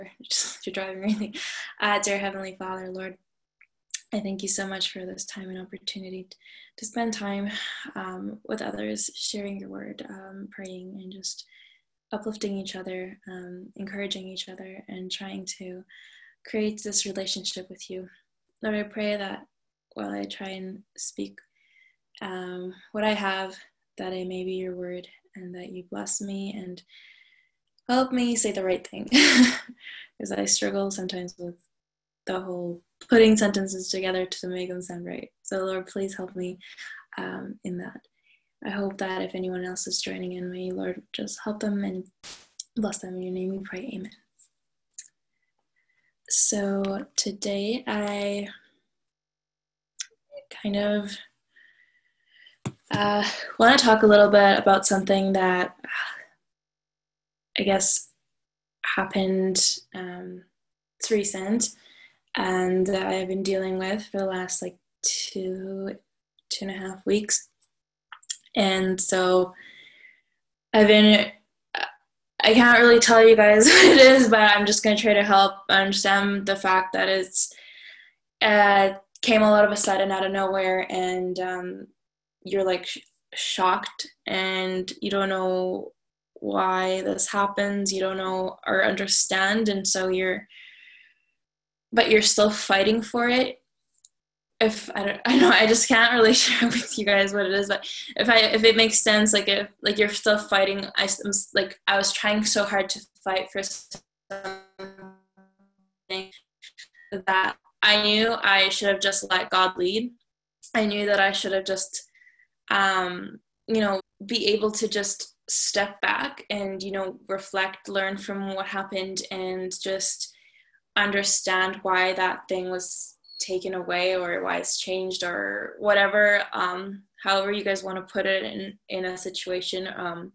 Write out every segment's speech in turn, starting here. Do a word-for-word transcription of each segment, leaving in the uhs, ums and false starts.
just you're driving or anything. Uh, dear Heavenly Father, Lord, I thank you so much for this time and opportunity to spend time um, with others, sharing your word, um, praying, and just uplifting each other, um, encouraging each other, and trying to create this relationship with you. Lord, I pray that while I try and speak um, what I have, that I may be your word, and that you bless me and help me say the right thing. Because I struggle sometimes with the whole putting sentences together to make them sound right. So Lord, please help me um, in that. I hope that if anyone else is joining in, may Lord just help them and bless them. In your name we pray, amen. So today I kind of uh, want to talk a little bit about something that I guess happened, um, it's recent, and that I've been dealing with for the last like two, two and a half weeks. And so I've been, I can't really tell you guys what it is, but I'm just going to try to help understand the fact that it's, uh, came all of a sudden out of nowhere, and um, you're like sh- shocked, and you don't know why this happens, you don't know or understand, and so you're, but you're still fighting for it. If I don't, I know I just can't really share with you guys what it is, but if I, if it makes sense, like if like you're still fighting, I am like I was trying so hard to fight for something that I knew I should have just let God lead. I knew that I should have just, um, you know, be able to just step back and, you know, reflect, learn from what happened, and just understand why that thing was taken away, or why it's changed, or whatever, um, however you guys want to put it in, in a situation. Um,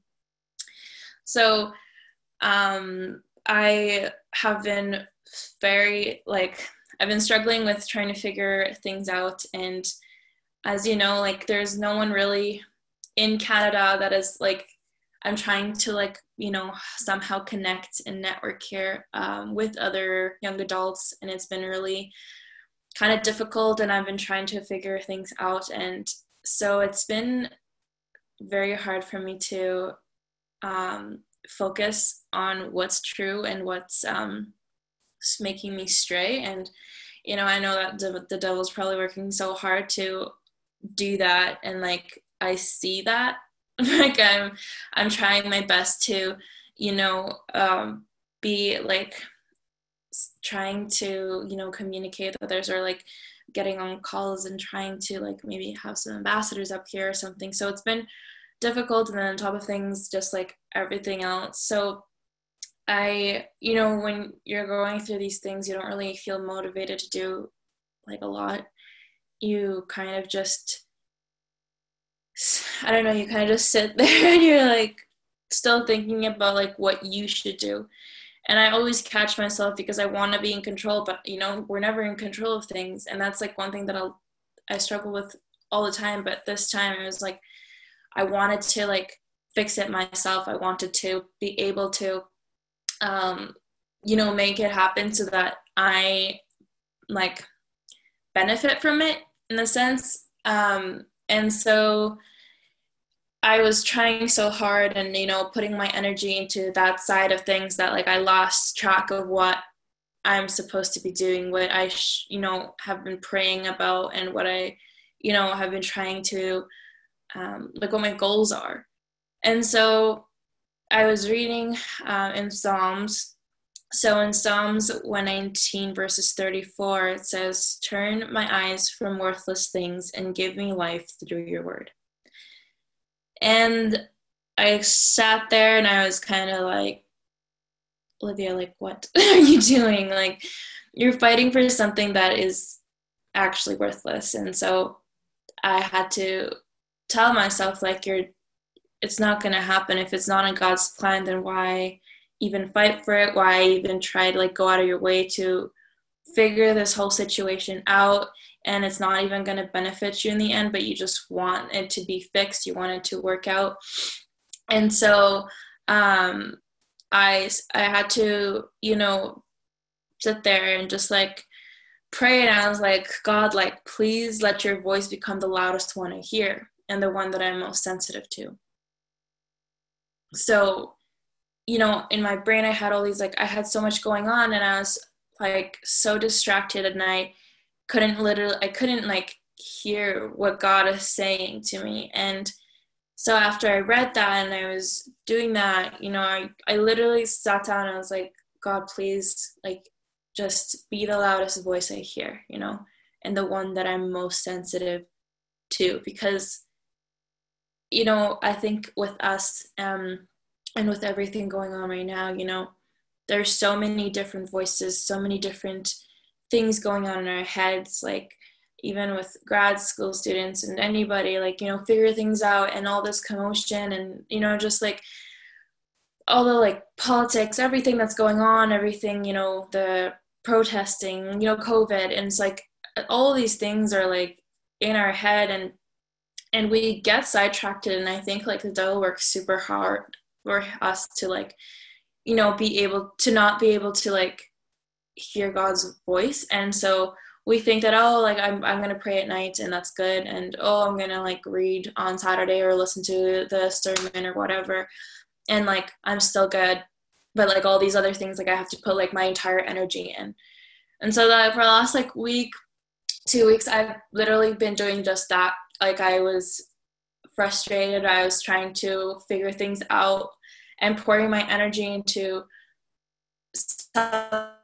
so um, I have been very, like, I've been struggling with trying to figure things out. And as you know, like, there's no one really in Canada that is like, I'm trying to like, you know, somehow connect and network here um, with other young adults. And it's been really kind of difficult, and I've been trying to figure things out. And so it's been very hard for me to um, focus on what's true and what's um, making me stray. And, you know, I know that the, the devil's probably working so hard to do that. And like, I see that, like I'm, I'm trying my best to, you know, um, be like trying to, you know, communicate with others, or like getting on calls and trying to like maybe have some ambassadors up here or something. So it's been difficult. And then on top of things, just like everything else. So I, you know, when you're going through these things, you don't really feel motivated to do like a lot. You kind of just, I don't know, you kind of just sit there and you're like still thinking about like what you should do. And I always catch myself because I want to be in control, but you know, we're never in control of things. And that's like one thing that I'll, I struggle with all the time. But this time it was like, I wanted to like fix it myself. I wanted to be able to, um, you know, make it happen so that I like benefit from it in a sense. Um, and so I was trying so hard and, you know, putting my energy into that side of things that like I lost track of what I'm supposed to be doing, what I, sh- you know, have been praying about, and what I, you know, have been trying to, um, like what my goals are. And so I was reading um, in Psalms. So in Psalms one nineteen verses thirty-four, it says, "Turn my eyes from worthless things and give me life through your word." And I sat there and I was kind of like, Olivia, like, what are you doing? Like, you're fighting for something that is actually worthless. And so I had to tell myself, like, you're, it's not going to happen. If it's not in God's plan, then why even fight for it? Why even try to like go out of your way to figure this whole situation out? And it's not even going to benefit you in the end, but you just want it to be fixed. You want it to work out. And so um, I, I had to, you know, sit there and just like pray. And I was like, God, like, please let your voice become the loudest one I hear and the one that I'm most sensitive to. So, you know, in my brain, I had all these, like, I had so much going on, and I was like so distracted, and I couldn't literally, I couldn't like hear what God is saying to me. And so after I read that and I was doing that, you know, I, I literally sat down and I was like, God, please, like, just be the loudest voice I hear, you know, and the one that I'm most sensitive to. Because, you know, I think with us, um, and with everything going on right now, you know, there's so many different voices, so many different things going on in our heads, like even with grad school students and anybody, like, you know, figure things out, and all this commotion, and, you know, just like all the like politics, everything that's going on, everything, you know, the protesting, you know, COVID, and it's like all these things are like in our head, and and we get sidetracked. And I think like the devil works super hard for us to like, you know, be able to not be able to like hear God's voice. And so we think that, oh, like I'm I'm gonna pray at night and that's good, and oh, I'm gonna like read on Saturday or listen to the sermon or whatever, and like I'm still good. But like all these other things, like I have to put like my entire energy in. And so that for the last like week, two weeks, I've literally been doing just that. Like I was frustrated, I was trying to figure things out and pouring my energy into something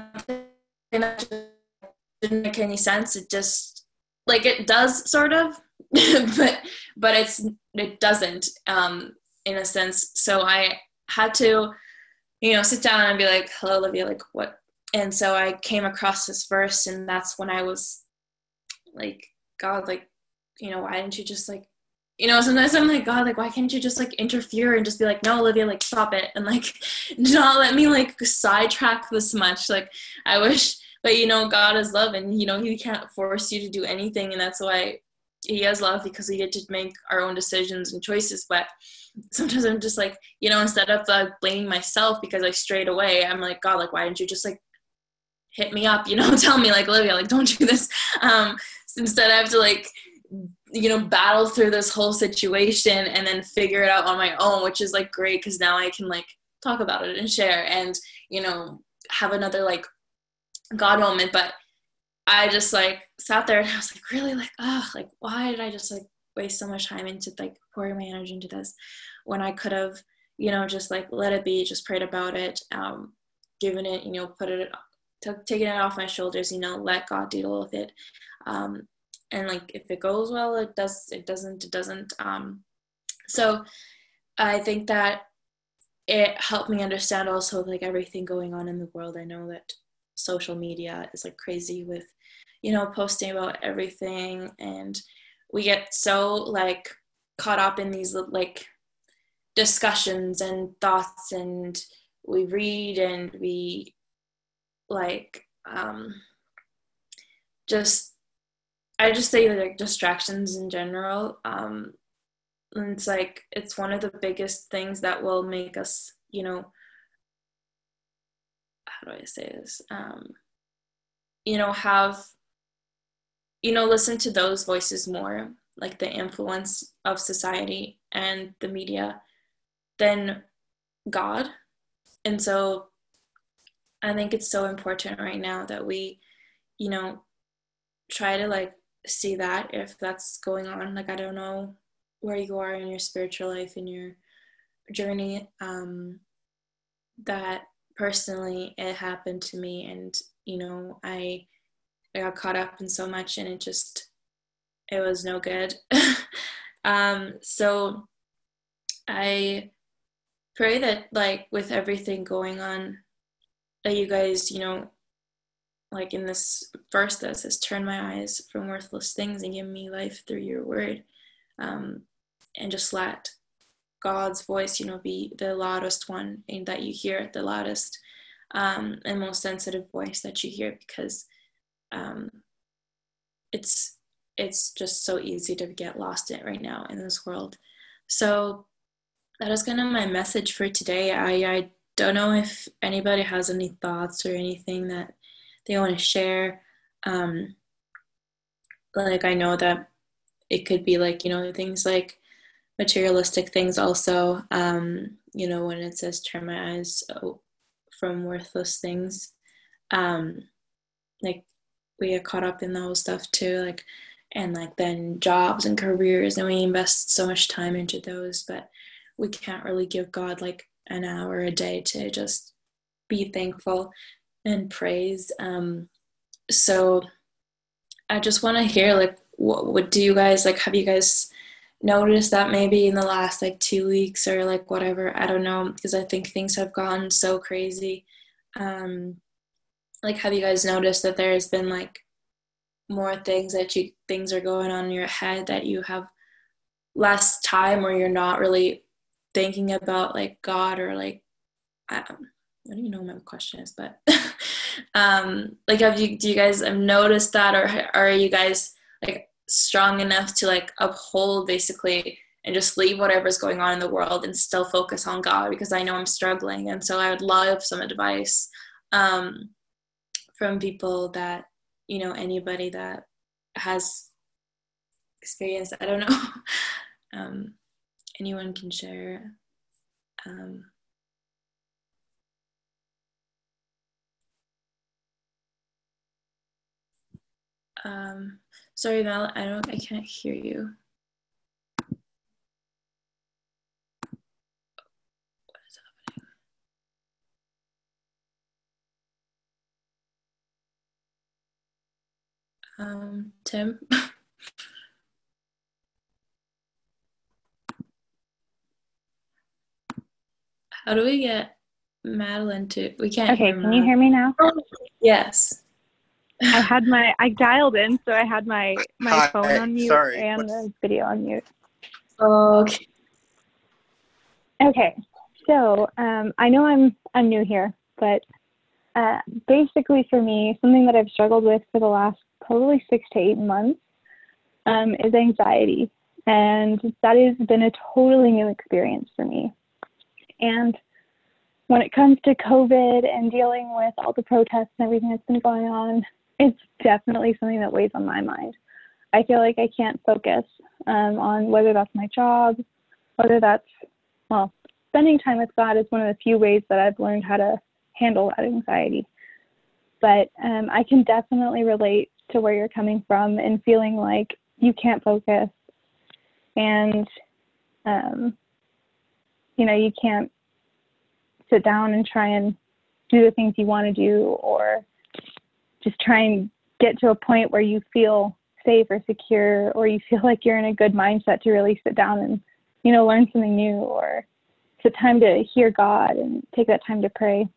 that didn't make any sense. It just, like, it does sort of, but but it's it doesn't, um, in a sense. So I had to, you know, sit down and be like, hello, Olivia, like what? And so I came across this verse, and that's when I was like, God, like, you know, why didn't you just like, you know, sometimes I'm like, God, like, why can't you just like interfere and just be like, no, Olivia, like, stop it, and like not let me like sidetrack this much. Like, I wish, but you know, God is love, and you know, he can't force you to do anything, and that's why he has love, because we get to make our own decisions and choices. But sometimes I'm just like, you know, instead of uh, blaming myself because I strayed away, I'm like, God, like, why didn't you just like hit me up, you know, tell me like, Olivia, like, don't do this. Um, so instead I have to like, you know, battle through this whole situation and then figure it out on my own, which is like great, because now I can like talk about it and share and, you know, have another like God moment. But I just like sat there and I was like, really, like, oh, like, why did I just like waste so much time into like pouring my energy into this when I could have, you know, just like let it be, just prayed about it, um, given it, you know, put it, t- taking it off my shoulders, you know, let God deal with it. Um, and like, if it goes well, it does, it doesn't, it doesn't. Um, so I think that it helped me understand also like everything going on in the world. I know that social media is like crazy with, you know, posting about everything, and we get so like caught up in these like discussions and thoughts, and we read and we like um just I just say like distractions in general. Um and it's like it's one of the biggest things that will make us, you know, how do I say this? Um, you know, have, you know, listen to those voices more, like the influence of society and the media, than God. And so I think it's so important right now that we, you know, try to like see that if that's going on. Like, I don't know where you are in your spiritual life, in your journey. Um, that personally, it happened to me, and, you know, I, I got caught up in so much, and it just, it was no good. um, so I pray that like with everything going on, that you guys, you know, like in this verse that says, turn my eyes from worthless things and give me life through your word. Um, and just let God's voice, you know, be the loudest one, and that you hear, the loudest um, and most sensitive voice that you hear, because um, it's it's just so easy to get lost in it right now in this world. So that is kind of my message for today. I, I don't know if anybody has any thoughts or anything that they want to share. Um, like I know that it could be like, you know, things like materialistic things also, um, you know, when it says turn my eyes from worthless things, um, like we get caught up in the whole stuff too, like, and like then jobs and careers, and we invest so much time into those, but we can't really give God like an hour a day to just be thankful and praise. Um, so I just want to hear like what, what do you guys like? Have you guys noticed that maybe in the last like two weeks or like whatever? I don't know, because I think things have gone so crazy. Um, like, have you guys noticed that there's been like more things that you things are going on in your head that you have less time, or you're not really thinking about like God, or like I don't, I don't even know what my question is, but um, like have you do you guys have noticed that, or, or are you guys like strong enough to like uphold basically and just leave whatever's going on in the world and still focus on God? Because I know I'm struggling, and so I would love some advice um, from people that, you know, anybody that has experienced, I don't know, um, anyone can share. Um, um, sorry, Mel, I don't, I can't hear you. What is happening? Um, Tim? How do we get Madeline to, we can't Okay, hear can Madeline. you hear me now? Yes. I had my, I dialed in, so I had my, my Hi, phone on mute sorry. and the video on mute. Okay. Okay, so um, I know I'm, I'm new here, but uh, basically for me, something that I've struggled with for the last probably six to eight months um, is anxiety. And that has been a totally new experience for me. And when it comes to COVID and dealing with all the protests and everything that's been going on, it's definitely something that weighs on my mind. I feel like I can't focus um, on whether that's my job, whether that's, well, spending time with God is one of the few ways that I've learned how to handle that anxiety. But um, I can definitely relate to where you're coming from and feeling like you can't focus and, um, you know, you can't sit down and try and do the things you want to do, or just try and get to a point where you feel safe or secure, or you feel like you're in a good mindset to really sit down and, you know, learn something new, or it's a time to hear God and take that time to pray.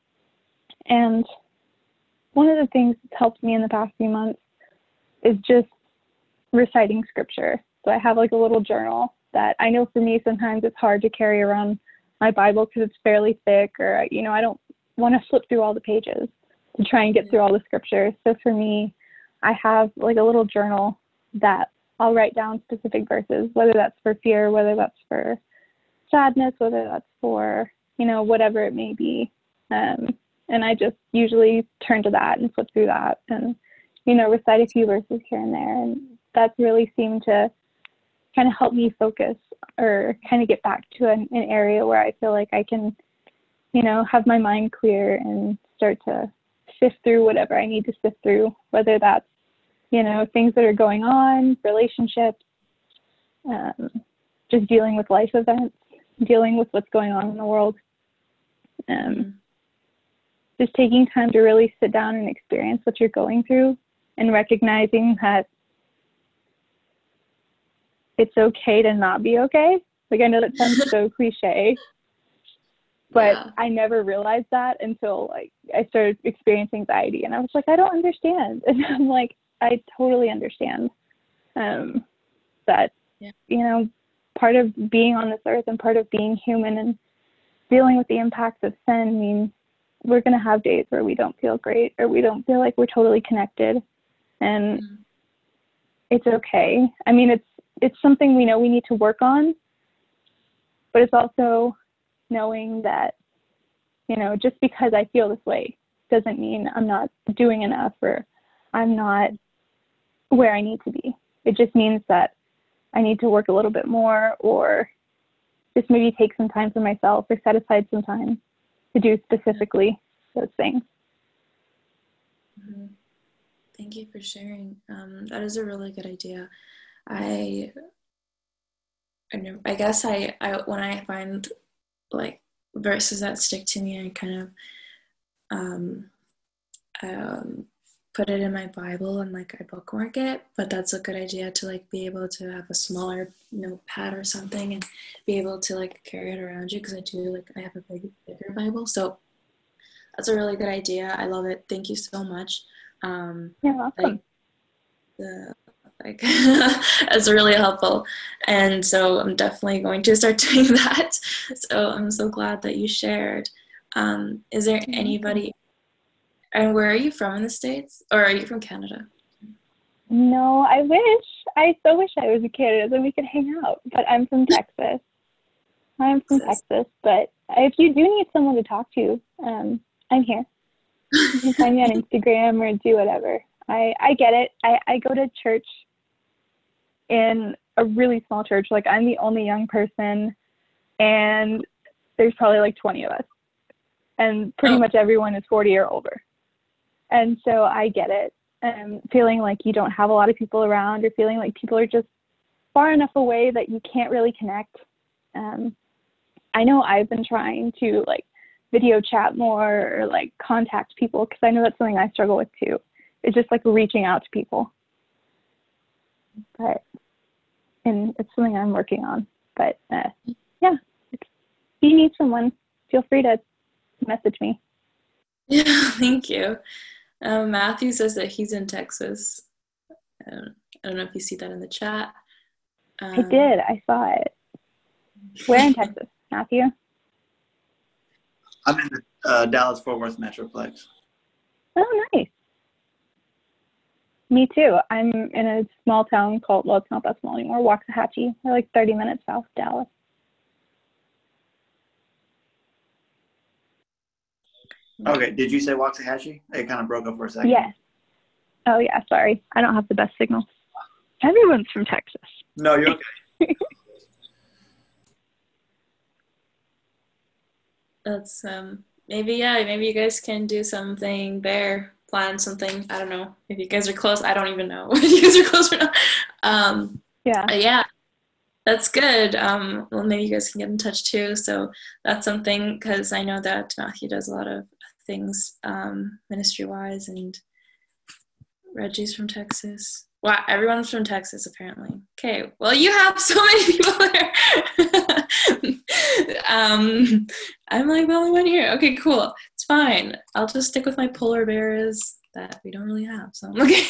And one of the things that's helped me in the past few months is just reciting scripture. So I have like a little journal that I know for me sometimes it's hard to carry around my Bible because it's fairly thick, or, you know, I don't want to flip through all the pages to try and get through all the scriptures. So for me, I have like a little journal that I'll write down specific verses, whether that's for fear, whether that's for sadness, whether that's for, you know, whatever it may be. Um, and I just usually turn to that and flip through that and, you know, recite a few verses here and there. And that's really seemed to kind of help me focus, or kind of get back to an, an area where I feel like I can, you know, have my mind clear and start to sift through whatever I need to sift through, whether that's, you know, things that are going on, relationships, um, just dealing with life events, dealing with what's going on in the world. Um, mm-hmm. Just taking time to really sit down and experience what you're going through, and recognizing that it's okay to not be okay. Like, I know that sounds so cliche, but yeah. I never realized that until like I started experiencing anxiety, and I was like, I don't understand. And I'm like, I totally understand um, that, yeah. you know, part of being on this earth and part of being human and dealing with the impacts of sin means we're going to have days where we don't feel great, or we don't feel like we're totally connected, and mm-hmm. it's okay. I mean, it's, it's something we know we need to work on, but it's also knowing that, You know, just because I feel this way doesn't mean I'm not doing enough or I'm not where I need to be. It just means that I need to work a little bit more, or just maybe take some time for myself or set aside some time to do specifically those things. Mm-hmm. Thank you for sharing. Um, that is a really good idea. I, I, never, I guess I, I, when I find like verses that stick to me, I kind of um, um, put it in my Bible and like I bookmark it. But that's a good idea to like be able to have a smaller notepad or something and be able to like carry it around you, because I do like I have a big, bigger Bible. So that's a really good idea. I love it. Thank you so much. Um, You're welcome. like the like that's really helpful, and so I'm definitely going to start doing that. So I'm so glad that you shared. Um, is there You're anybody? And where are you from in the States, or are you from Canada? No, I wish. I so wish I was a kid and we could hang out. But I'm from Texas. I'm from Texas. Texas. But if you do need someone to talk to, um, I'm here. You can find me on Instagram or do whatever. I, I get it. I, I go to church in a really small church. Like, I'm the only young person, and there's probably like twenty of us. And pretty Oh. much everyone is forty or older. And so I get it. Um, feeling like you don't have a lot of people around, or feeling like people are just far enough away that you can't really connect. Um, I know I've been trying to like video chat more or like contact people, because I know that's something I struggle with too. It's just like reaching out to people. But, and it's something I'm working on. But uh, yeah, if you need someone, feel free to message me. Yeah, thank you. Um, Matthew says that he's in Texas. Um, I don't know if you see that in the chat. Um, I did. I saw it. Where in Texas, Matthew? I'm in the uh, Dallas-Fort Worth Metroplex. Oh, nice. Me too. I'm in a small town called, well, it's not that small anymore, Waxahachie. We're like thirty minutes south of Dallas. Okay, did you say Waxahachie? It kind of broke up for a second. Yes. Oh, yeah, sorry. I don't have the best signal. Everyone's from Texas. No, you're okay. That's um maybe yeah maybe you guys can do something there, plan something. I don't know if you guys are close. I don't even know if you guys are close or not. Um, Yeah. yeah, that's good. Um, well, maybe you guys can get in touch too. So that's something, because I know that Matthew does a lot of things um, ministry wise, and Reggie's from Texas. Wow, everyone's from Texas apparently. Okay, well, you have so many people there. um, I'm like the only one here. Okay, cool. It's fine. I'll just stick with my polar bears that we don't really have. So okay.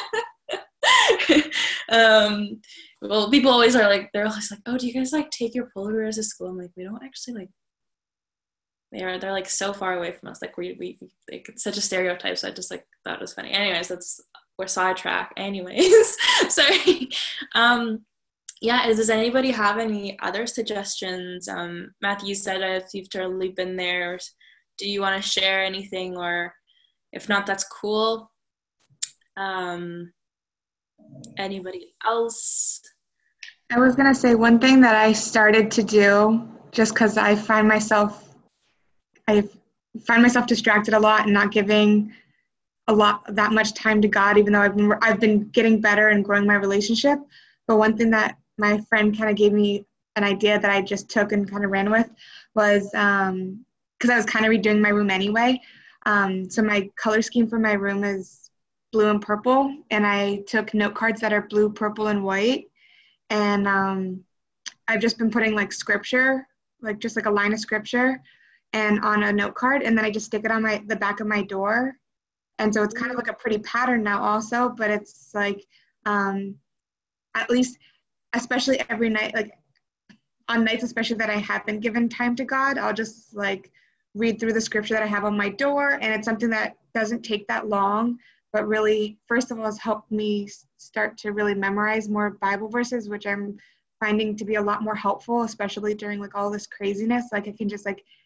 um, well, people always are like, they're always like, oh, do you guys like take your polar bears to school? I'm like, we don't actually like. They are. They're like so far away from us. Like we we like, it's such a stereotype. So I just like thought it was funny. Anyways, that's. We're sidetracked anyways. Sorry. Um, yeah, is, does anybody have any other suggestions? Um, Matthew said uh, if you've totally been there, do you want to share anything? Or if not, that's cool. Um, anybody else? I was going to say one thing that I started to do, just because I find myself, I find myself distracted a lot and not giving a lot that much time to God, even though I've been I've been getting better and growing my relationship. But one thing that my friend kind of gave me an idea that I just took and kind of ran with was um because I was kind of redoing my room anyway. Um, so my color scheme for my room is blue and purple, and I took note cards that are blue, purple, and white, and um, I've just been putting like scripture, like just like a line of scripture, and on a note card, and then I just stick it on my the back of my door. And so it's kind of like a pretty pattern now also, but it's like, um, at least, especially every night, like on nights especially that I have been given time to God, I'll just like read through the scripture that I have on my door. And it's something that doesn't take that long, but really, first of all, has helped me start to really memorize more Bible verses, which I'm finding to be a lot more helpful, especially during like all this craziness. Like I can just like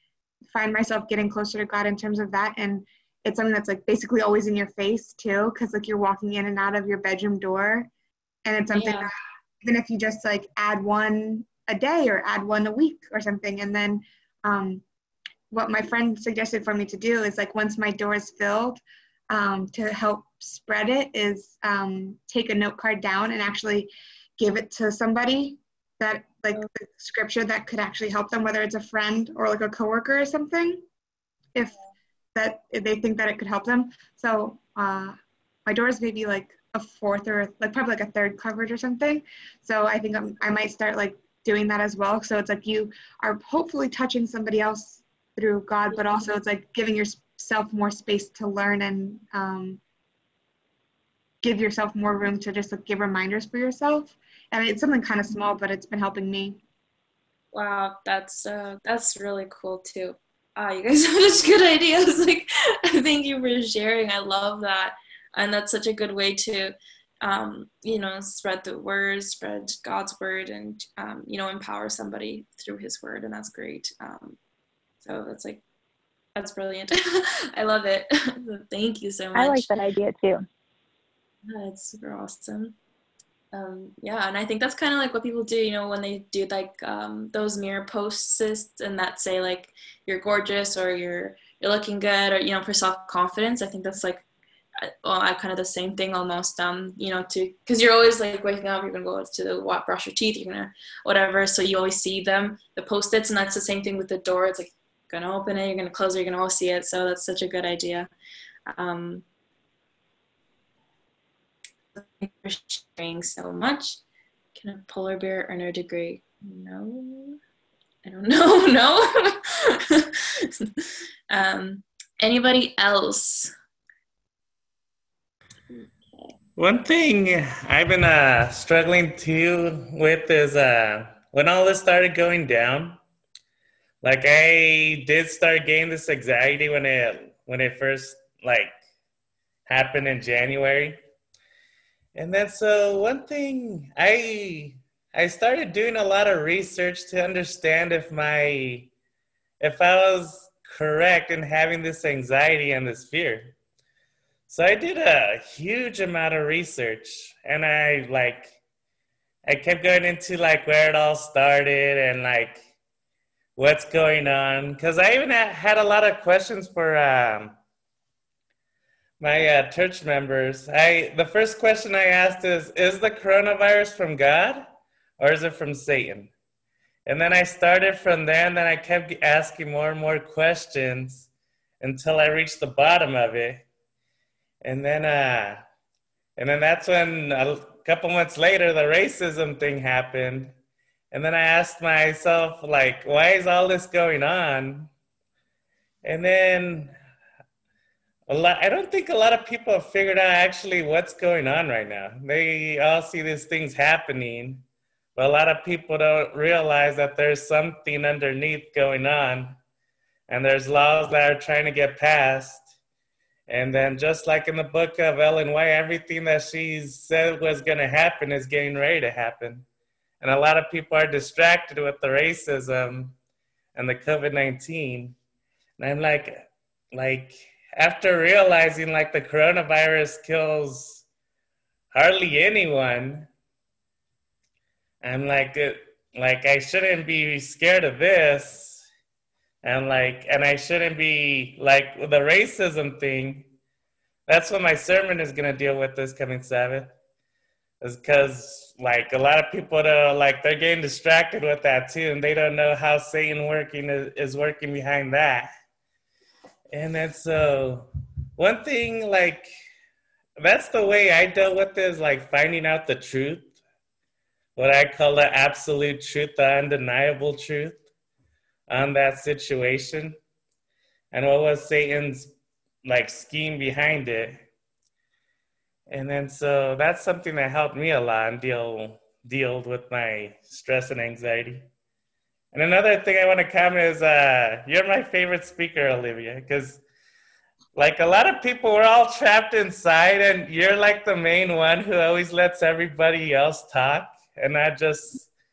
find myself getting closer to God in terms of that. And it's something that's like basically always in your face too, because like you're walking in and out of your bedroom door. And it's something Yeah. that even if you just like add one a day or add one a week or something. And then um, what my friend suggested for me to do is like once my door is filled, um, to help spread it is um, take a note card down and actually give it to somebody that like the scripture that could actually help them, whether it's a friend or like a coworker or something, if that if they think that it could help them. So uh, my door is maybe like a fourth or like probably like a third coverage or something. So I think I'm, I might start like doing that as well. So it's like you are hopefully touching somebody else through God, but also it's like giving yourself more space to learn and um, give yourself more room to just like give reminders for yourself. And it's something kind of small, but it's been helping me. Wow, that's uh, that's really cool too. Ah, you guys have such good ideas. Like, thank you for sharing. I love that, and that's such a good way to, um, you know, spread the word, spread God's word, and um, you know, empower somebody through His word, and that's great. Um, so that's like, that's brilliant. I love it. Thank you so much. I like that idea too. Yeah, it's super awesome. Um, yeah, and I think that's kind of like what people do, you know, when they do like um, those mirror posts and that say like you're gorgeous or you're you're looking good or, you know, for self-confidence. I think that's like, well, I kind of the same thing almost, um, you know, to, because you're always like waking up, you're gonna go to the what, brush your teeth, you're gonna whatever, so you always see them, the post-its, and that's the same thing with the door. It's like you're gonna open it, you're gonna close it, you're gonna always see it. So that's such a good idea. Um, Thank you for sharing so much. Can a polar bear earn a degree? No, I don't know. No. um, anybody else? One thing I've been uh, struggling too with is uh, when all this started going down. Like I did start getting this anxiety when it when it first like happened in January. And then so one thing I I started doing a lot of research to understand if my if I was correct in having this anxiety and this fear. So I did a huge amount of research, and I like I kept going into like where it all started and like what's going on, because I even had a lot of questions for um my uh, church members. I the first question I asked is, is the coronavirus from God or is it from Satan? And then I started from there, and then I kept asking more and more questions until I reached the bottom of it. And then, uh, and then that's when a couple months later, the racism thing happened. And then I asked myself, like, why is all this going on? And then A lot, I don't think a lot of people have figured out actually what's going on right now. They all see these things happening, but a lot of people don't realize that there's something underneath going on, and there's laws that are trying to get passed. And then just like in the book of Ellen White, everything that she said was going to happen is getting ready to happen. And a lot of people are distracted with the racism and the COVID nineteen. And I'm like, like, after realizing like the coronavirus kills hardly anyone, I'm like, it, like I shouldn't be scared of this, and like, and I shouldn't be like with the racism thing. That's what my sermon is gonna deal with this coming Sabbath, is because like a lot of people don't like they're getting distracted with that too, and they don't know how Satan working is, is working behind that. And then so one thing, like, that's the way I dealt with it, is like finding out the truth, what I call the absolute truth, the undeniable truth on that situation, and what was Satan's like scheme behind it. And then so that's something that helped me a lot and deal deal with my stress and anxiety. And another thing I want to comment is uh, you're my favorite speaker, Olivia, because like a lot of people, we're all trapped inside, and you're like the main one who always lets everybody else talk and not just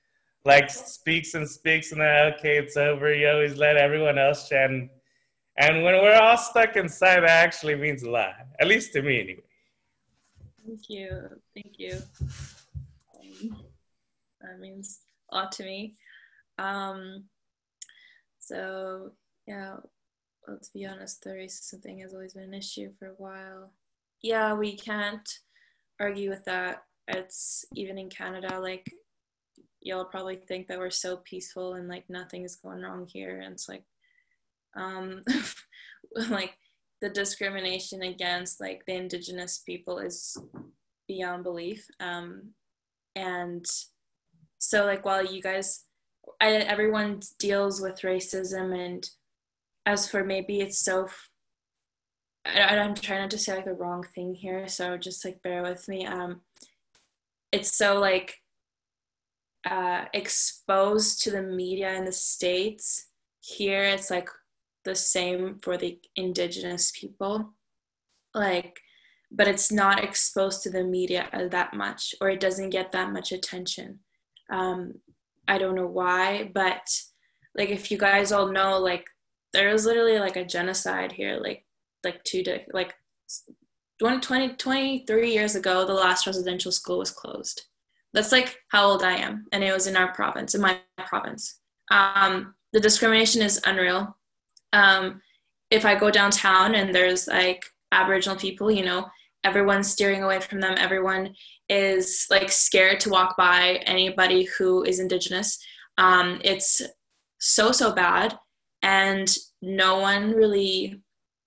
like speaks and speaks and then okay, it's over. You always let everyone else chat, and, and when we're all stuck inside, that actually means a lot. At least to me, anyway. Thank you, thank you. Um, that means a lot to me. Um, so yeah, well, to be honest, the racism thing has always been an issue for a while. Yeah, we can't argue with that. It's even in Canada, like y'all probably think that we're so peaceful and like nothing is going wrong here, and it's like um like the discrimination against like the indigenous people is beyond belief. Um and so like while you guys I, everyone deals with racism, and as for maybe it's so I, I'm trying not to say like the wrong thing here, so just like bear with me. Um it's so like uh exposed to the media in the States. Here it's like the same for the indigenous people, like, but it's not exposed to the media that much, or it doesn't get that much attention. um I don't know why, but like if you guys all know, like there was literally like a genocide here, like like two de- like twenty, twenty-three years ago, the last residential school was closed. That's like how old I am, and it was in our province, in my province. Um, the discrimination is unreal. Um, if I go downtown and there's like Aboriginal people, you know, everyone's steering away from them. Everyone is like scared to walk by anybody who is Indigenous. Um, it's so, so bad. And no one really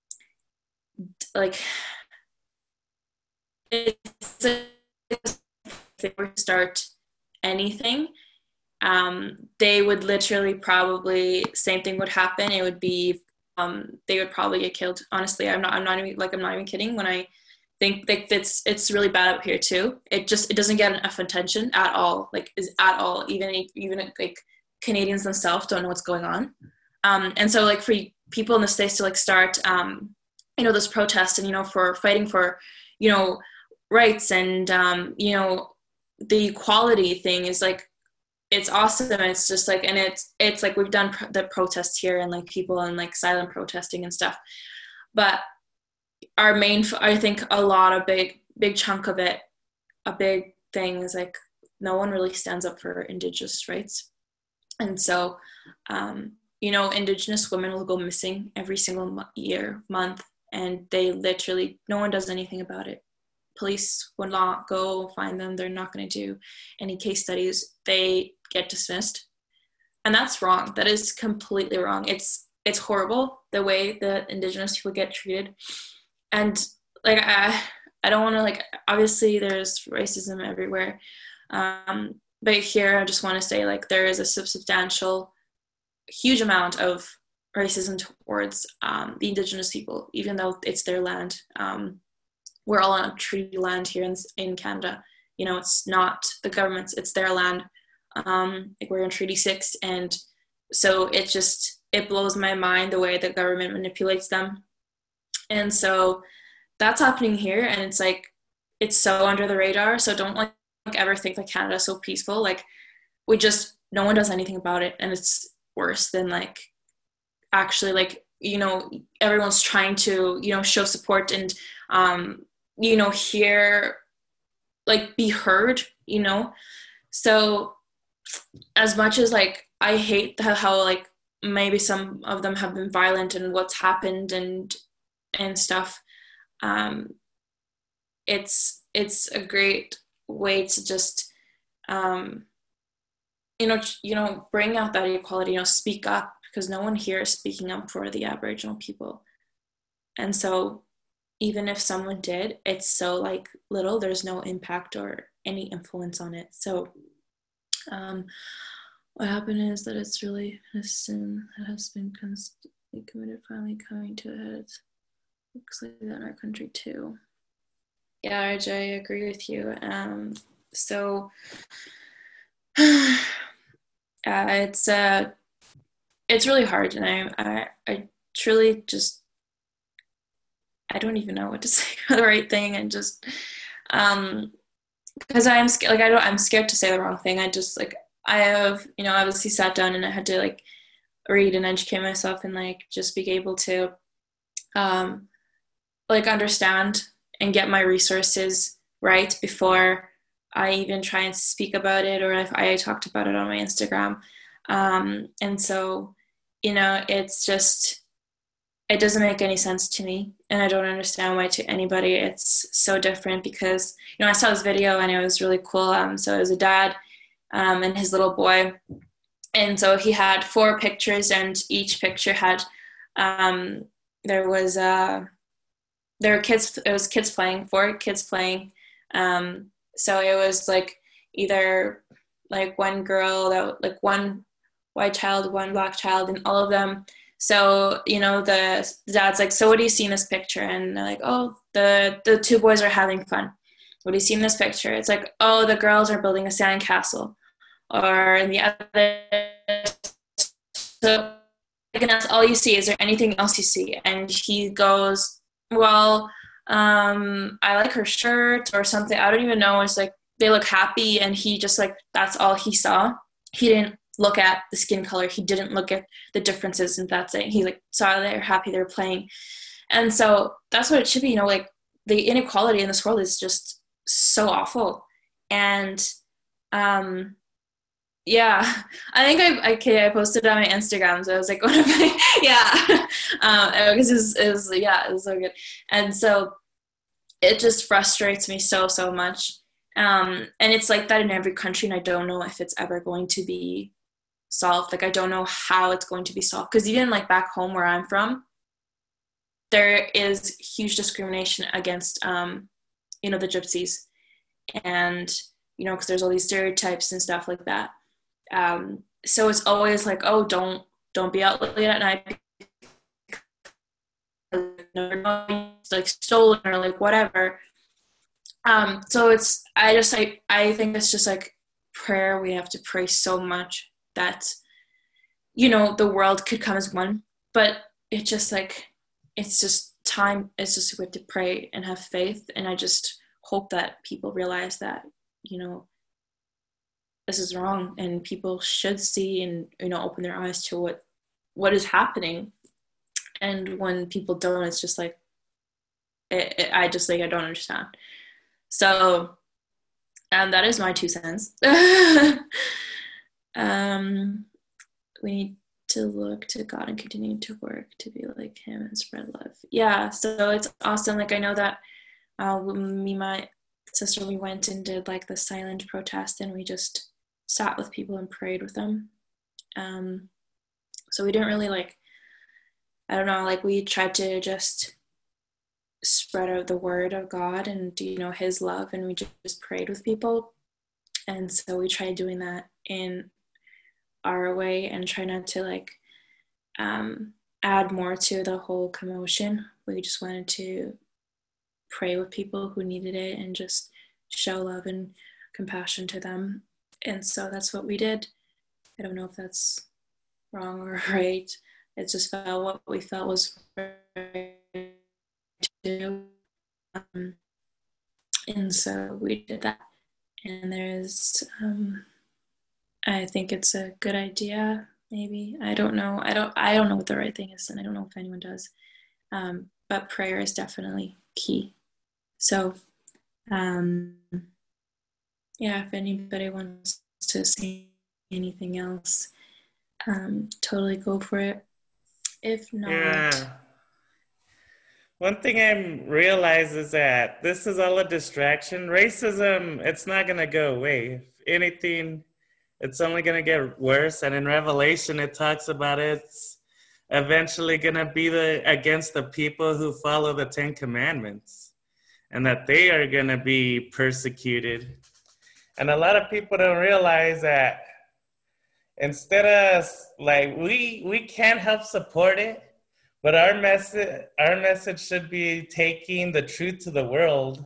like, it's a, if they were to start anything, um, they would literally probably, same thing would happen. It would be, um, they would probably get killed. Honestly, I'm not, I'm not even, like, I'm not even kidding when I think like it's, it's really bad out here too. It just, it doesn't get enough attention at all, like is at all, even, even like Canadians themselves don't know what's going on. Um, and so like for people in the States to like start, um, you know, this protest and, you know, for fighting for, you know, rights and, um, you know, the equality thing is like, it's awesome. It's just like, and it's, it's like, we've done pro- the protests here and like people and like silent protesting and stuff. But our main, I think a lot of big, big chunk of it, a big thing is like, no one really stands up for Indigenous rights. And so, um, you know, Indigenous women will go missing every single year, month, and they literally, no one does anything about it. Police will not go find them. They're not going to do any case studies. They get dismissed. And that's wrong. That is completely wrong. It's it's horrible the way that Indigenous people get treated. And like, I, I don't want to like, obviously there's racism everywhere. Um, but here I just want to say like there is a substantial, huge amount of racism towards um, the Indigenous people, even though it's their land. Um, we're all on treaty land here in, in Canada. You know, it's not the government's, it's their land. Um, like we're in Treaty Six, and so it just, it blows my mind the way the government manipulates them. And so that's happening here, and it's like, it's so under the radar. So don't like ever think that Canada's so peaceful. Like we just, no one does anything about it, and it's worse than like actually like, you know, everyone's trying to, you know, show support and um you know, hear, like be heard, you know. So as much as like I hate how, how like maybe some of them have been violent and what's happened and and stuff, um it's it's a great way to just um you know you know bring out that equality, you know, speak up, because no one here is speaking up for the Aboriginal people. And so even if someone did, it's so like little, there's no impact or any influence on it. So um, what happened is that it's really a sin that has been constantly committed, finally coming to a head. Looks like that in our country too. Yeah, R J, I agree with you. Um, so uh, it's uh, it's really hard, and I, I, I truly just, I don't even know what to say for the right thing, and just um because I'm scared, like I don't I'm scared to say the wrong thing. I just like I have, you know, obviously sat down and I had to like read and educate myself and like just be able to um, like understand and get my resources right before I even try and speak about it, or if I talked about it on my Instagram. Um, and so, you know, it's just, it doesn't make any sense to me. And I don't understand why to anybody it's so different, because, you know, I saw this video and it was really cool. Um, so it was a dad um, and his little boy. And so he had four pictures, and each picture had, um, there was, uh, there were kids, it was kids playing, four kids playing. Um, so it was like either like one girl, that like one white child, one black child, and all of them. So, you know, the, the dad's like, so what do you see in this picture? And they're like, oh, the, the two boys are having fun. What do you see in this picture? It's like, oh, the girls are building a sandcastle. Or in the other, so that's all you see. Is there anything else you see? And he goes, well, um, I like her shirt or something. I don't even know. It's like, they look happy. And he just like, that's all he saw. He didn't look at the skin color. He didn't look at the differences, and that's it. He like saw they're happy, they're playing. And so that's what it should be. You know, like the inequality in this world is just so awful. And, um, yeah, I think I, okay, I posted on my Instagram, so I was like, what am I, yeah, um, because it's, it's, yeah, it was so good. And so it just frustrates me so, so much. Um, and it's like that in every country, and I don't know if it's ever going to be solved. Like, I don't know how it's going to be solved, because even like back home where I'm from, there is huge discrimination against, um, you know, the gypsies, and, you know, because there's all these stereotypes and stuff like that. Um, so it's always like, oh, don't don't be out late at night, it's like stolen or like whatever. Um, so it's, I just like, I think it's just like prayer. We have to pray so much that, you know, the world could come as one, but it just like, it's just time. It's just we have to pray and have faith. And I just hope that people realize that, you know, this is wrong, and people should see and, you know, open their eyes to what what is happening. And when people don't, it's just like, it, it, I just like, I don't understand. So, um, that is my two cents. um, we need to look to God and continue to work to be like Him and spread love. Yeah, so it's awesome. Like, I know that uh, me, my sister, we went and did like the silent protest, and we just sat with people and prayed with them. Um, so we didn't really like, I don't know, like we tried to just spread out the word of God and, you know, His love, and we just prayed with people. And so we tried doing that in our way and try not to like um, add more to the whole commotion. We just wanted to pray with people who needed it and just show love and compassion to them. And so that's what we did. I don't know if that's wrong or right. It just felt what we felt was right to do. Um, and so we did that. And there's, um, I think it's a good idea, maybe. I don't know. I don't, I don't know what the right thing is, and I don't know if anyone does. Um, but prayer is definitely key. So, um, yeah, if anybody wants to say anything else, um, totally go for it. If not, Yeah. One thing I realize is that this is all a distraction. Racism, it's not going to go away. If anything, it's only going to get worse. And in Revelation, it talks about it's eventually going to be the against the people who follow the Ten Commandments, and that they are going to be persecuted. And a lot of people don't realize that instead of, like, we we can't help support it, but our message our message should be taking the truth to the world,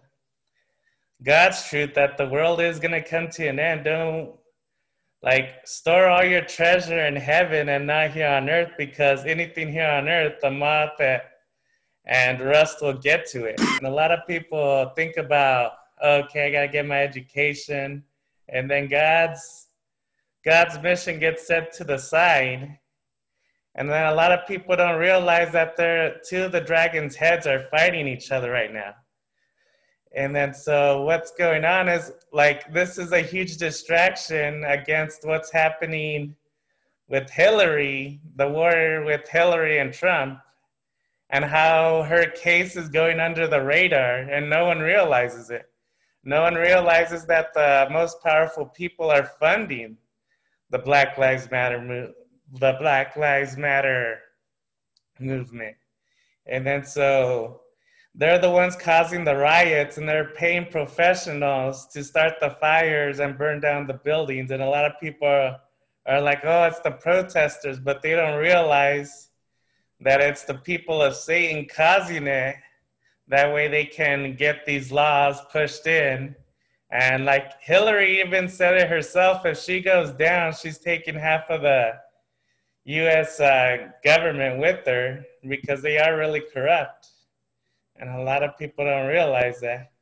God's truth, that the world is going to come to an end. Don't, like, store all your treasure in heaven and not here on earth, because anything here on earth, the moth and rust will get to it. And a lot of people think about, okay, I got to get my education, and then God's God's mission gets set to the side. And then a lot of people don't realize that they're, two of the dragon's heads are fighting each other right now. And then so what's going on is, like, this is a huge distraction against what's happening with Hillary, the war with Hillary and Trump, and how her case is going under the radar and no one realizes it. No one realizes that the most powerful people are funding the Black Lives Matter move, the Black Lives Matter movement. And then so they're the ones causing the riots, and they're paying professionals to start the fires and burn down the buildings. And a lot of people are, are like, oh, it's the protesters, but they don't realize that it's the people of Satan causing it. That way they can get these laws pushed in. And like Hillary even said it herself, if she goes down, she's taking half of the U S uh, government with her, because they are really corrupt. And a lot of people don't realize that.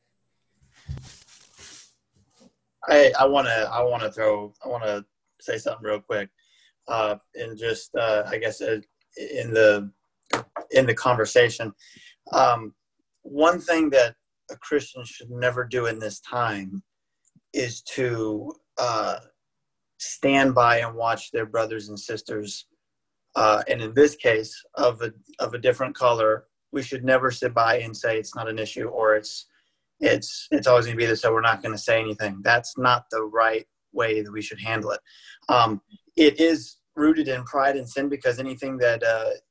I I want to I want to throw I want to say something real quick, uh, and just uh, I guess uh, in the in the conversation, um, one thing that a Christian should never do in this time is to uh, stand by and watch their brothers and sisters, uh, and in this case of a of a different color. We should never sit by and say it's not an issue, or it's it's it's always going to be this, so we're not going to say anything. That's not the right way that we should handle it. Um, it is rooted in pride and sin, because anything that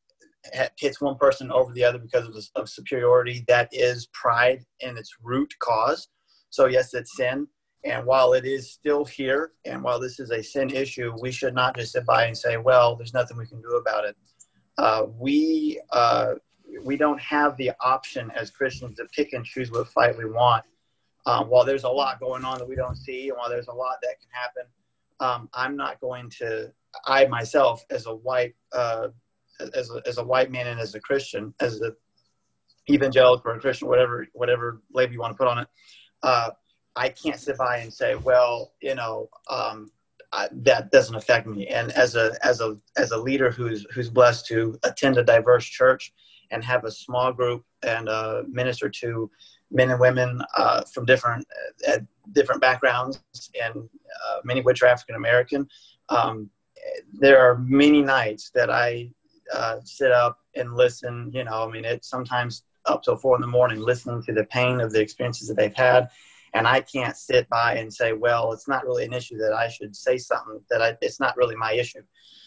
uh, pits one person over the other because of, of superiority, that is pride in its root cause. So yes, it's sin. And while it is still here, and while this is a sin issue, we should not just sit by and say, well, there's nothing we can do about it. Uh, we... Uh, we don't have the option as Christians to pick and choose what fight we want. Um, while there's a lot going on that we don't see, and while there's a lot that can happen, um, I'm not going to, I myself, as a white, uh, as a, as a white man and as a Christian, as an evangelical or a Christian, whatever, whatever label you want to put on it, uh, I can't sit by and say, well, you know, um, I, that doesn't affect me. And as a, as a, as a leader who's, who's blessed to attend a diverse church and have a small group and uh, minister to men and women uh, from different uh, different backgrounds, and uh, many of which are African American. Um, there are many nights that I uh, sit up and listen. You know, I mean, it's sometimes up till four in the morning listening to the pain of the experiences that they've had, and I can't sit by and say, "Well, it's not really an issue that I should say something that I, it's not really my issue."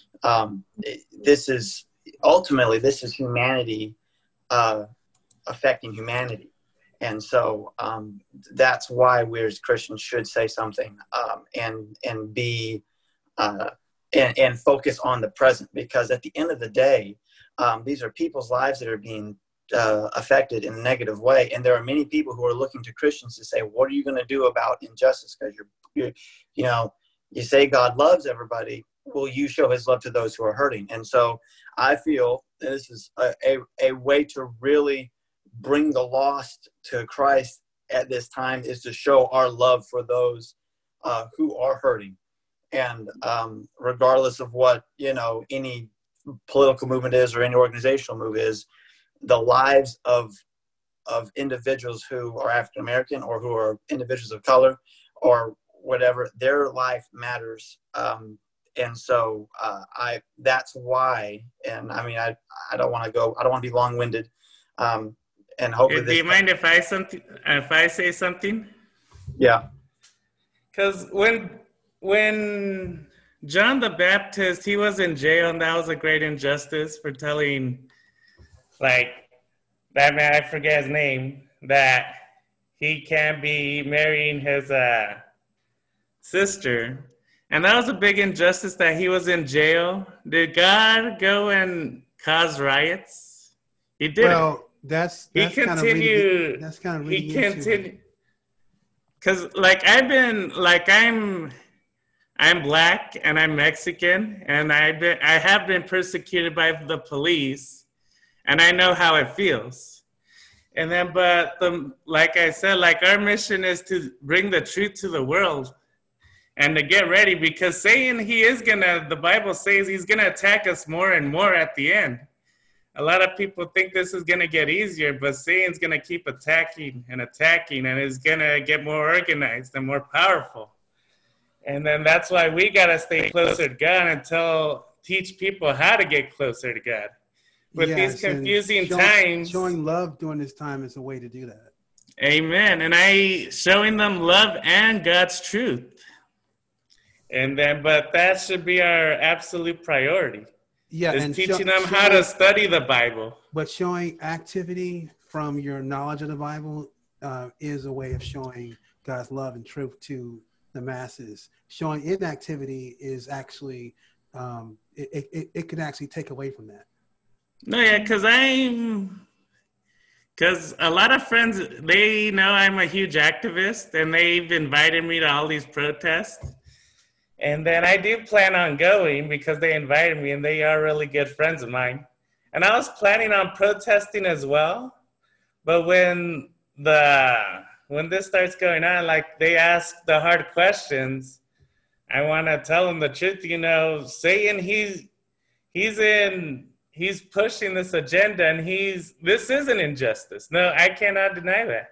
Um, this is. Ultimately, this is humanity uh, affecting humanity. And so um, that's why we as Christians should say something um, and and be uh, and, and focus on the present, because at the end of the day, um, these are people's lives that are being uh, affected in a negative way. And there are many people who are looking to Christians to say, what are you going to do about injustice? Because you're, you're, you know, you say God loves everybody. Will you show his love to those who are hurting? And so I feel this is a, a, a way to really bring the lost to Christ at this time, is to show our love for those uh, who are hurting. And um, regardless of what, you know, any political movement is or any organizational move is, the lives of of individuals who are African American or who are individuals of color or whatever, their life matters. Um, And so uh, I, that's why, and I mean, I, I don't want to go, I don't want to be long-winded. Um, and hopefully Do you mind if I something, if I say something? Yeah. Because when, when John the Baptist, he was in jail, and that was a great injustice for telling, like, that man, I forget his name, that he can't be marrying his uh, sister. And that was a big injustice that he was in jail. Did God go and cause riots? He didn't. Well, that's, that's he kind continued. Of that's kind of he continued. Because, like, I've been, like, I'm, I'm black and I'm Mexican, and I've been, I have been persecuted by the police, and I know how it feels. And then, but the, like I said, like, our mission is to bring the truth to the world. and to get ready, because Satan, he is gonna, the Bible says he's gonna attack us more and more at the end. A lot of people think this is gonna get easier, but Satan's gonna keep attacking and attacking, and it's gonna get more organized and more powerful. And then that's why we gotta stay closer to God and tell, teach people how to get closer to God. With Yes, these confusing showing, times. Showing love during this time is a way to do that. Amen. And I showing them love and God's truth. And then, but that should be our absolute priority. Yeah, is and teaching show, them showing, how to study the Bible. But showing activity from your knowledge of the Bible uh, is a way of showing God's love and truth to the masses. Showing inactivity is actually, um, it, it, it could actually take away from that. No, yeah, because I'm, because a lot of friends, they know I'm a huge activist, and they've invited me to all these protests. And then I do plan on going because they invited me, and they are really good friends of mine. And I was planning on protesting as well. But when the when this starts going on, like they ask the hard questions, I want to tell them the truth. You know, Satan, he's he's in he's pushing this agenda, and he's this is an injustice. No, I cannot deny that.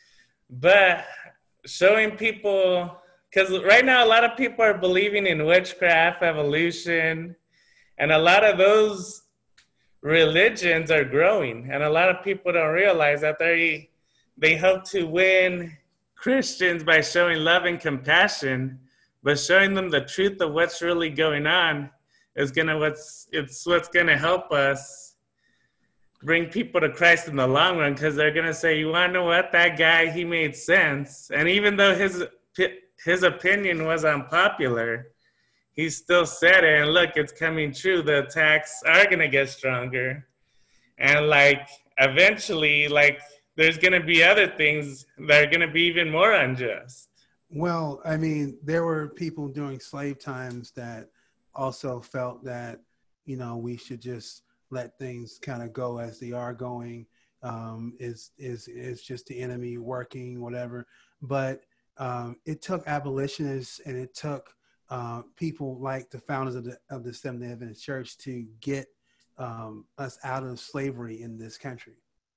But showing people, because right now a lot of people are believing in witchcraft, evolution, and a lot of those religions are growing, and a lot of people don't realize that they they hope to win Christians by showing love and compassion, but showing them the truth of what's really going on is gonna what's it's what's gonna help us bring people to Christ in the long run, because they're gonna say, you wanna know what, that guy, he made sense, and even though his his opinion was unpopular, he still said it, and look, it's coming true. The attacks are gonna get stronger, and like eventually, like there's gonna be other things that are gonna be even more unjust. Well, I mean, there were people during slave times that also felt that, you know, we should just let things kind of go as they are going. Um, is is is just the enemy working, whatever. But um, it took abolitionists, and it took uh, people like the founders of the of the Seventh-day Adventist Church to get um, us out of slavery in this country.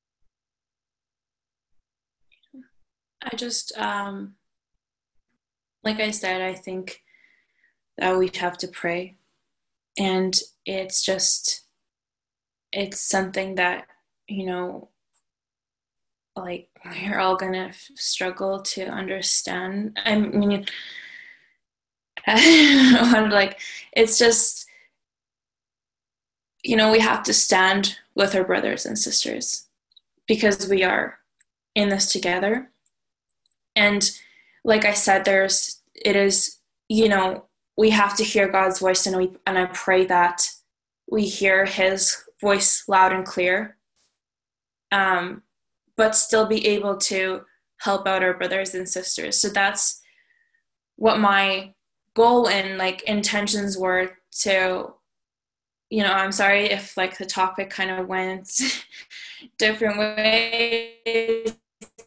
I just, um, like I said, I think that we have to pray, and it's just, it's something that, you know, like we're all gonna struggle to understand. I mean, like, it's just, you know, we have to stand with our brothers and sisters because we are in this together. And like I said, there's, it is, you know, we have to hear God's voice, and we, and I pray that we hear his voice loud and clear, um, but still be able to help out our brothers and sisters. So that's what my goal and like intentions were to, you know, I'm sorry if like the topic kind of went different ways.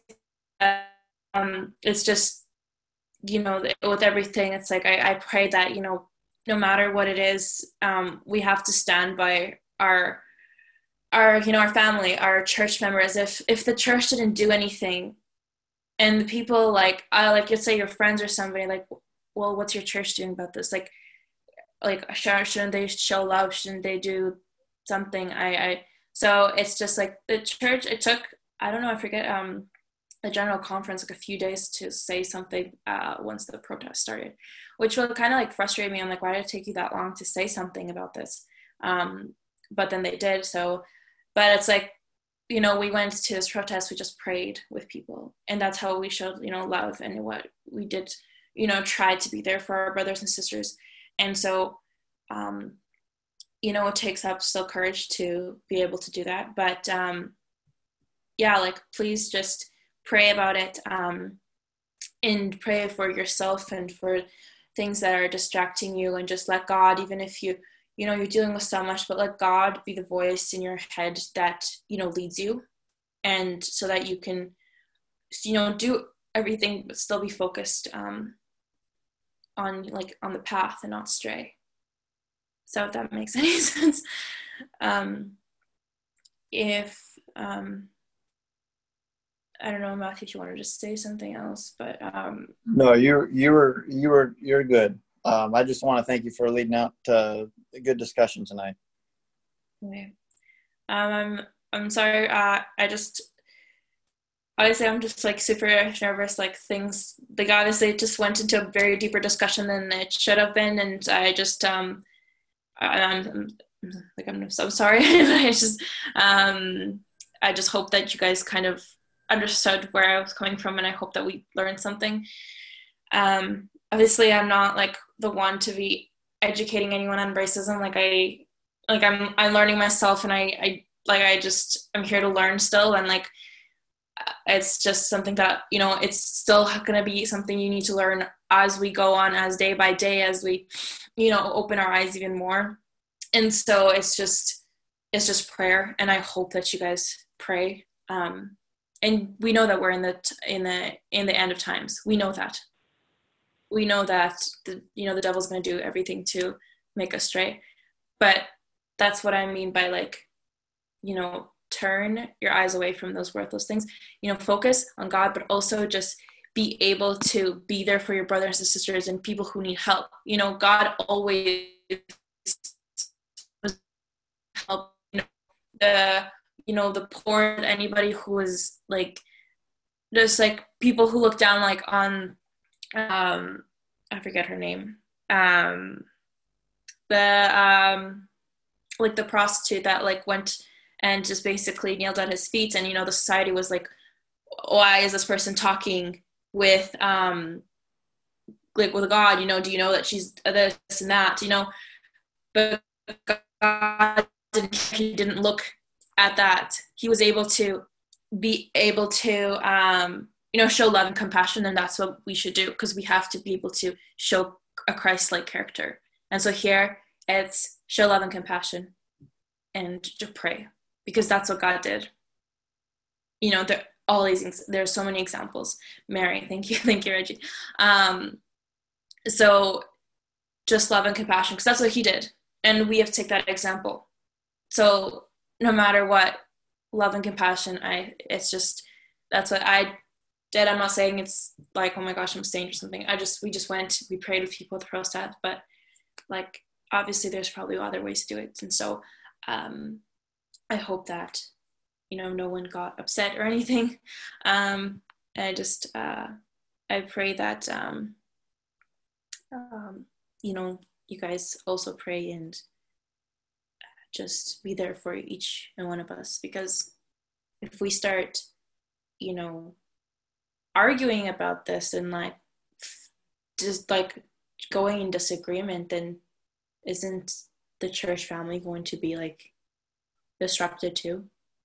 Um, it's just, you know, with everything, it's like, I, I pray that, you know, no matter what it is, um, we have to stand by our, our, you know, our family, our church members. If, if the church didn't do anything, and the people like, I like, let's say your friends or somebody, like, well, what's your church doing about this? Like, like, shouldn't they show love? Shouldn't they do something? I, I, so it's just like the church, it took, I don't know, I forget, um, a general conference, like a few days to say something uh, once the protest started, which will kind of like frustrate me. I'm like, why did it take you that long to say something about this? Um, but then they did. So, but it's like, you know, we went to this protest, we just prayed with people, and that's how we showed, you know, love, and what we did, you know, tried to be there for our brothers and sisters. And so, um, you know, it takes up still courage to be able to do that. But um, yeah, like, please just pray about it, um, and pray for yourself and for things that are distracting you, and just let God, even if you, you know, you're dealing with so much, but let God be the voice in your head that, you know, leads you. And so that you can, you know, do everything, but still be focused um, on like on the path and not stray. So if that makes any sense. Um, if um, I don't know, Matthew, if you want to just say something else, but um, no, you you were you were you're good. Um, I just want to thank you for leading out to a good discussion tonight. Okay. Um, I'm I'm sorry. Uh, I just honestly I'm just like super nervous. Like things, like obviously it just went into a very deeper discussion than it should have been, and I just um, I, I'm, I'm like I'm so sorry. I just um, I just hope that you guys kind of understood where I was coming from, and I hope that we learned something. Um, obviously, I'm not like the one to be educating anyone on racism. Like I, like I'm, I'm learning myself, and I, I like I just I'm here to learn still, and like it's just something that, you know, it's still going to be something you need to learn as we go on, as day by day, as we, you know, open our eyes even more. And so it's just it's just prayer, and I hope that you guys pray. Um, and we know that we're in the in the in the end of times. We know that. We know that the, you know, the devil's going to do everything to make us stray. But that's what I mean by, like, you know, turn your eyes away from those worthless things. You know, focus on God, but also just be able to be there for your brothers and sisters and people who need help. You know, God always help. You know, the you know the poor, anybody who is like just like people who look down like on um I forget her name um the um like the prostitute that like went and just basically kneeled at his feet, and you know the society was like, why is this person talking with um like with God, you know, do you know that she's this and that, you know? But God didn't, he didn't look at that. He was able to be able to um you know show love and compassion, and that's what we should do, because we have to be able to show a Christ-like character. And so here it's show love and compassion and to pray, because that's what God did. You know, there all these there's so many examples. Mary, thank you, thank you, Reggie. Um, so just love and compassion, because that's what he did, and we have to take that example. So no matter what, love and compassion. I it's just that's what I did. I'm not saying it's like, oh my gosh, I'm a saint or something. I just we just went, we prayed with people at the Prostad, but like obviously there's probably other ways to do it. And so um, I hope that, you know, no one got upset or anything. Um, and I just, uh, I pray that, um, um, you know, you guys also pray and just be there for each and one of us. Because if we start, you know, arguing about this and like, just like going in disagreement, then isn't the church family going to be like disrupted too?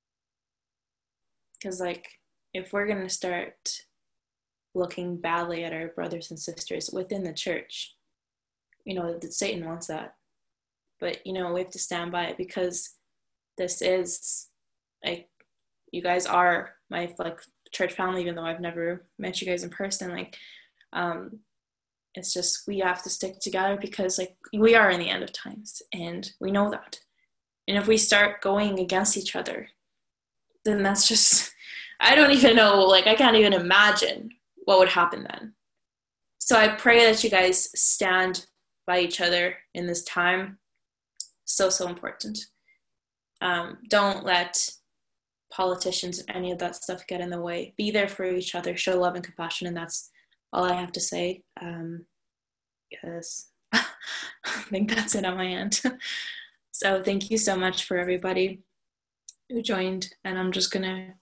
Because like if we're going to start looking badly at our brothers and sisters within the church, you know, Satan wants that. But, you know, we have to stand by it, because this is like, you guys are my like church family, even though I've never met you guys in person. Like, um, it's just, we have to stick together, because like we are in the end of times, and we know that. And if we start going against each other, then that's just, I don't even know, like I can't even imagine what would happen then. So I pray that you guys stand by each other in this time. So, so important. Um, don't let politicians and any of that stuff get in the way. Be there for each other, show love and compassion, and that's all I have to say. Um, because I think that's it on my end. So thank you so much for everybody who joined, and I'm just gonna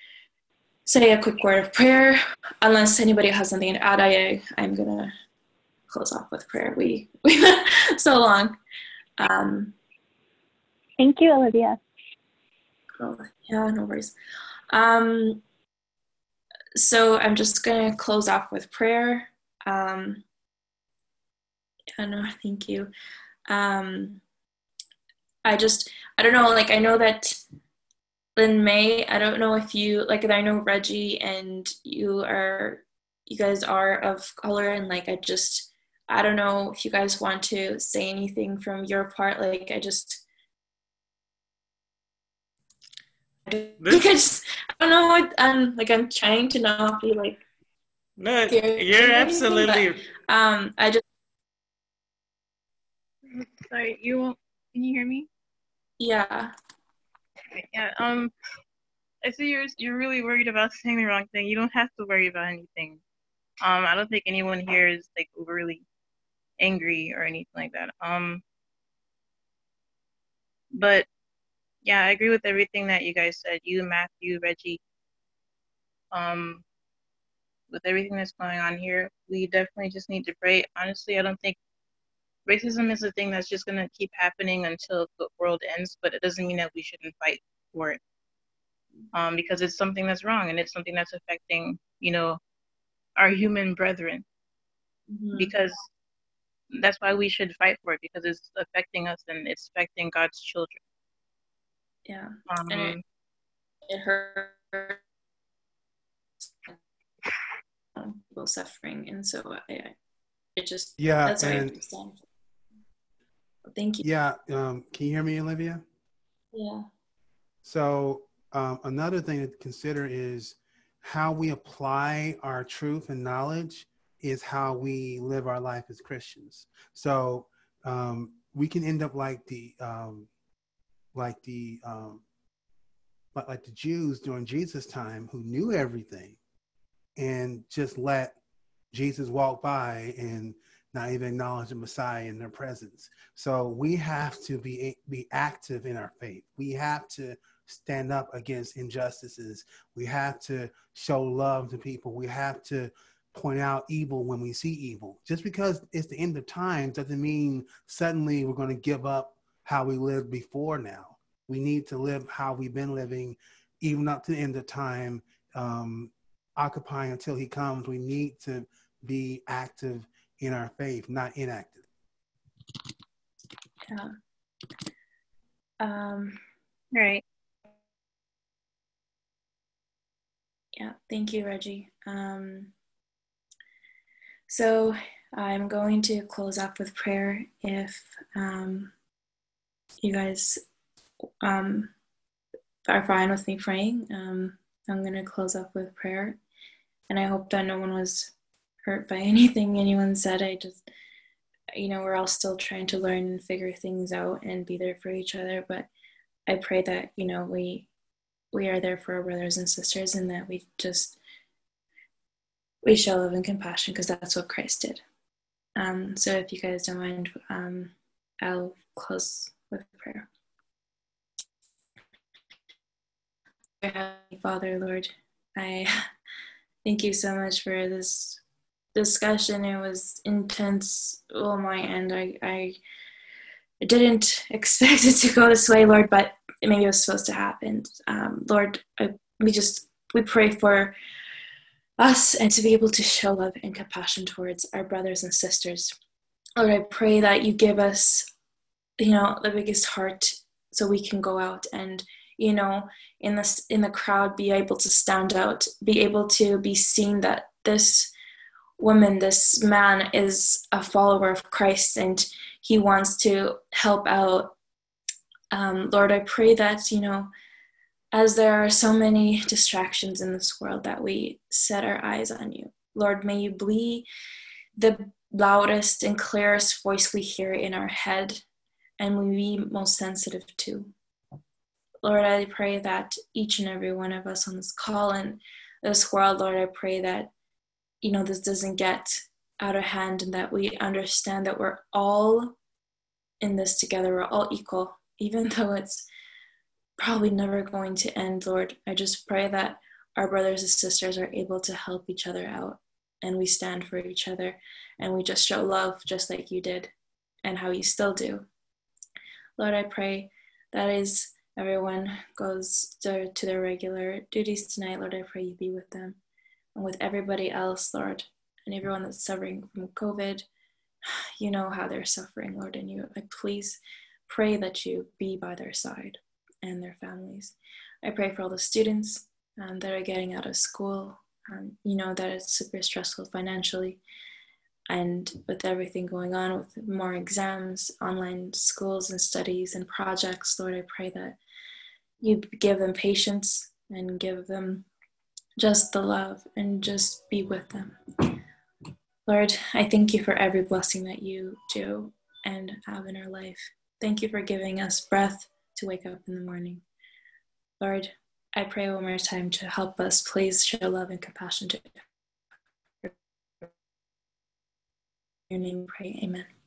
say a quick word of prayer. Unless anybody has something to add, I I'm gonna close off with prayer. We we went so long. Um, Thank you, Olivia. oh, yeah, no worries. Um, so I'm just gonna close off with prayer. Um, yeah, no, thank you. Um, I just, I don't know, like, I know that in May, I don't know if you, like, I know Reggie and you are, you guys are of color, and, like, I just, I don't know if you guys want to say anything from your part. Like, I just, I This just, I don't know what, um, like, I'm trying to not be like no, serious you're or anything, but absolutely um, I just, Sorry, you won't, can you hear me? yeah, Yeah, um, I see you're you're really worried about saying the wrong thing. You don't have to worry about anything. Um, I don't think anyone here is like overly angry or anything like that. Um, but yeah, I agree with everything that you guys said. You, Matthew, Reggie. Um, with everything that's going on here, we definitely just need to pray. Honestly, I don't think racism is a thing that's just gonna keep happening until the world ends. But it doesn't mean that we shouldn't fight for it. Um, because it's something that's wrong and it's something that's affecting, you know, our human brethren. mm-hmm. Because that's why we should fight for it, because it's affecting us and it's affecting God's children. Yeah, Um, and it, it hurts people suffering, and so I, I it just Yeah, that's why I and understand. Thank you. yeah, um, can you hear me, Olivia? Yeah. So um, another thing to consider is how we apply our truth and knowledge is how we live our life as Christians. So um, we can end up like the um, like the um, like, like the Jews during Jesus' time who knew everything and just let Jesus walk by and not even acknowledge the Messiah in their presence. So we have to be be active in our faith. We have to stand up against injustices. We have to show love to people. We have to point out evil when we see evil. Just because it's the end of time doesn't mean suddenly we're going to give up how we lived before now. We need to live how we've been living even up to the end of time, um, occupying until he comes. We need to be active in our faith, not inactive. Yeah. Um, right. Yeah, thank you, Reggie. Um, so I'm going to close up with prayer. If um, you guys um, are fine with me praying, um, I'm going to close up with prayer. And I hope that no one was hurt by anything anyone said. I just, you know, we're all still trying to learn and figure things out and be there for each other. But I pray that, you know, we we are there for our brothers and sisters, and that we just we show love and compassion, because that's what Christ did. Um, so if you guys don't mind, um, I'll close with prayer. Heavenly Father, Lord, I thank you so much for this discussion. It was intense on my end. I, I didn't expect it to go this way, Lord, but maybe it was supposed to happen. Um, Lord, I, we just, we pray for us and to be able to show love and compassion towards our brothers and sisters. Lord, I pray that you give us, you know, the biggest heart so we can go out and, you know, in this, in the crowd, be able to stand out, be able to be seen that this woman, this man is a follower of Christ and he wants to help out. Um, Lord, I pray that, you know, as there are so many distractions in this world, that we set our eyes on you. Lord, may you be the loudest and clearest voice we hear in our head, and we be most sensitive to. Lord, I pray that each and every one of us on this call and this world, Lord, I pray that, you know, this doesn't get out of hand, and that we understand that we're all in this together. We're all equal, even though it's probably never going to end. Lord, I just pray that our brothers and sisters are able to help each other out, and we stand for each other, and we just show love just like you did and how you still do. Lord, I pray that as everyone goes to, to their regular duties tonight, Lord, I pray you be with them and with everybody else, Lord, and everyone that's suffering from COVID. You know how they're suffering, Lord, and you, I please pray that you be by their side and their families. I pray for all the students um, that are getting out of school. Um, you know that it's super stressful financially. And with everything going on, with more exams, online schools and studies and projects, Lord, I pray that you give them patience and give them just the love and just be with them. Lord, I thank you for every blessing that you do and have in our life. Thank you for giving us breath to wake up in the morning. Lord, I pray one more time to help us please show love and compassion to your name, pray, amen.